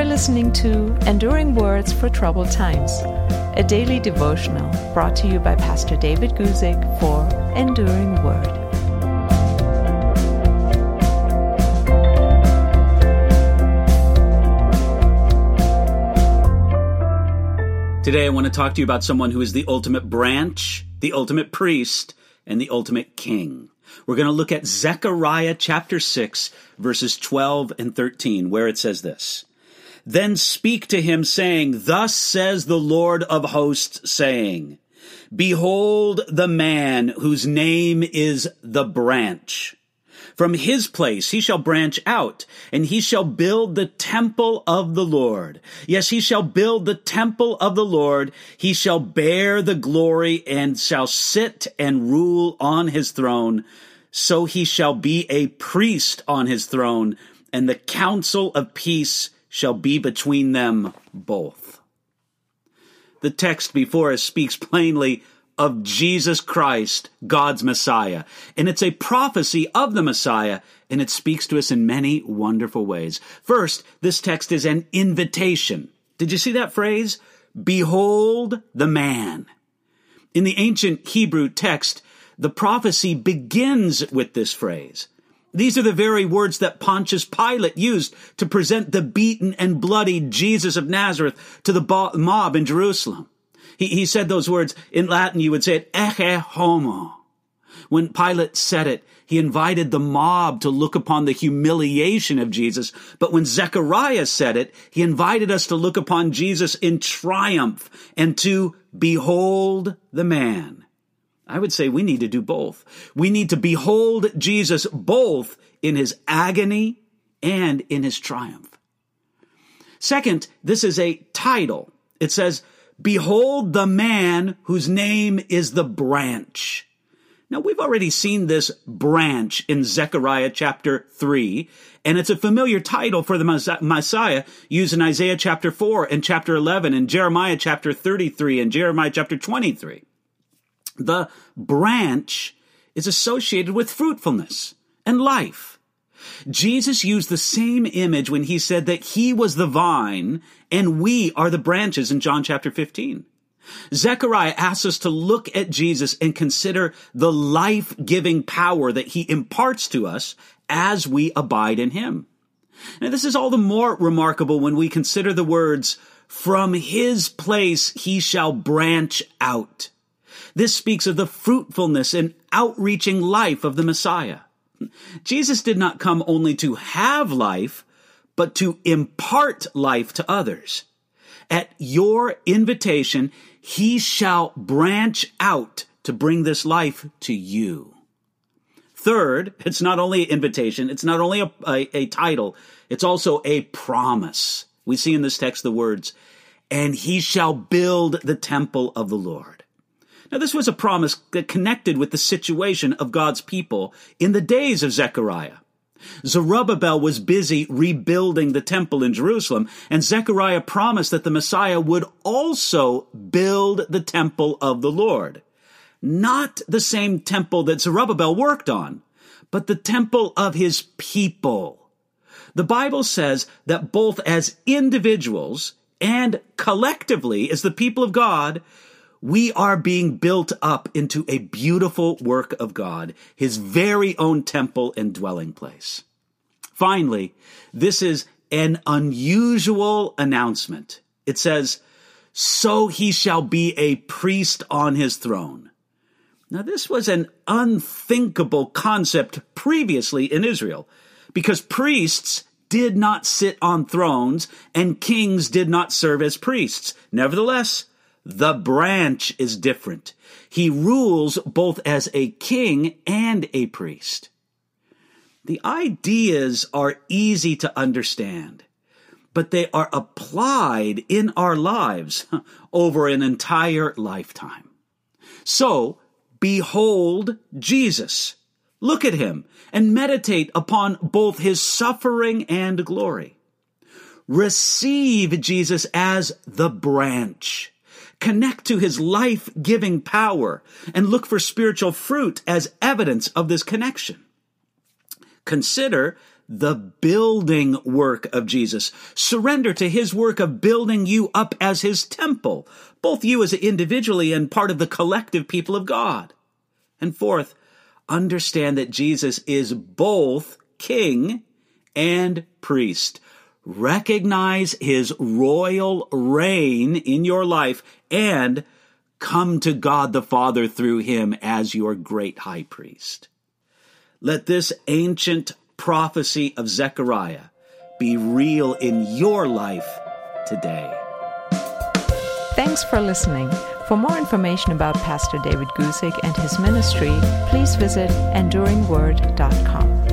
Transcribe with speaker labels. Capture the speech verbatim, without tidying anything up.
Speaker 1: listening to Enduring Words for Troubled Times, a daily devotional brought to you by Pastor David Guzik for Enduring Word.
Speaker 2: Today I want to talk to you about someone who is the ultimate branch, the ultimate priest, and the ultimate king. We're going to look at Zechariah chapter six, verses twelve and thirteen, where it says this. Then speak to him, saying, Thus says the Lord of hosts, saying, Behold the man whose name is the branch. From his place he shall branch out, and he shall build the temple of the Lord. Yes, he shall build the temple of the Lord. He shall bear the glory, and shall sit and rule on his throne. So he shall be a priest on his throne, and the counsel of peace shall be between them both. The text before us speaks plainly of Jesus Christ, God's Messiah. And it's a prophecy of the Messiah, and it speaks to us in many wonderful ways. First, this text is an invitation. Did you see that phrase? Behold the man. In the ancient Hebrew text, the prophecy begins with this phrase. These are the very words that Pontius Pilate used to present the beaten and bloodied Jesus of Nazareth to the mob in Jerusalem. He, he said those words in Latin. You would say it, ecce homo. When Pilate said it, he invited the mob to look upon the humiliation of Jesus. But when Zechariah said it, he invited us to look upon Jesus in triumph and to behold the man. I would say we need to do both. We need to behold Jesus both in his agony and in his triumph. Second, this is a title. It says, Behold the man whose name is the branch. Now, we've already seen this branch in Zechariah chapter three, and it's a familiar title for the Messiah used in Isaiah chapter four and chapter eleven and Jeremiah chapter thirty-three and Jeremiah chapter twenty-three. The branch is associated with fruitfulness and life. Jesus used the same image when he said that he was the vine and we are the branches in John chapter fifteen. Zechariah asks us to look at Jesus and consider the life-giving power that he imparts to us as we abide in him. Now, this is all the more remarkable when we consider the words, From his place he shall branch out. This speaks of the fruitfulness and outreaching life of the Messiah. Jesus did not come only to have life, but to impart life to others. At your invitation, he shall branch out to bring this life to you. Third, it's not only an invitation, it's not only a, a, a title, it's also a promise. We see in this text the words, and he shall build the temple of the Lord. Now, this was a promise that connected with the situation of God's people in the days of Zechariah. Zerubbabel was busy rebuilding the temple in Jerusalem, and Zechariah promised that the Messiah would also build the temple of the Lord. Not the same temple that Zerubbabel worked on, but the temple of his people. The Bible says that both as individuals and collectively as the people of God, we are being built up into a beautiful work of God, his very own temple and dwelling place. Finally, this is an unusual announcement. It says, So he shall be a priest on his throne. Now, this was an unthinkable concept previously in Israel, because priests did not sit on thrones and kings did not serve as priests. Nevertheless, the branch is different. He rules both as a king and a priest. The ideas are easy to understand, but they are applied in our lives over an entire lifetime. So, behold Jesus. Look at him and meditate upon both his suffering and glory. Receive Jesus as the branch. Connect to his life-giving power and look for spiritual fruit as evidence of this connection. Consider the building work of Jesus. Surrender to his work of building you up as his temple, both you as individually and part of the collective people of God. And fourth, understand that Jesus is both king and priest. Recognize his royal reign in your life and come to God the Father through him as your great high priest. Let this ancient prophecy of Zechariah be real in your life today.
Speaker 1: Thanks for listening. For more information about Pastor David Guzik and his ministry, please visit enduring word dot com.